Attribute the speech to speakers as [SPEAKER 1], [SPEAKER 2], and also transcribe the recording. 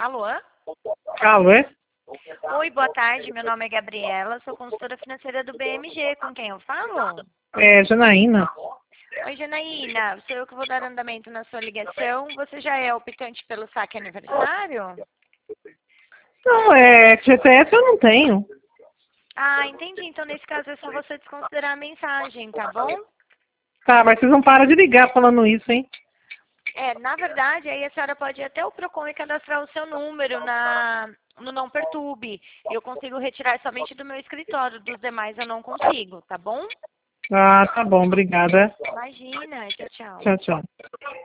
[SPEAKER 1] Alô?
[SPEAKER 2] Alô, é?
[SPEAKER 1] Oi, boa tarde. Meu nome é Gabriela, sou consultora financeira do BMG. Com quem eu falo?
[SPEAKER 2] É, Janaína.
[SPEAKER 1] Oi, Janaína. Sou eu que vou dar andamento na sua ligação. Você já é optante pelo saque aniversário?
[SPEAKER 2] Não, FGTS eu não tenho.
[SPEAKER 1] Ah, entendi. Então, nesse caso, é só você desconsiderar a mensagem, tá bom?
[SPEAKER 2] Tá, mas vocês não param de ligar falando isso, hein?
[SPEAKER 1] Na verdade, aí a senhora pode ir até o PROCON e cadastrar o seu número no Não Perturbe. Eu consigo retirar somente do meu escritório, dos demais eu não consigo, tá bom?
[SPEAKER 2] Ah, tá bom, obrigada.
[SPEAKER 1] Imagina. Tchau, tchau.
[SPEAKER 2] Tchau, tchau.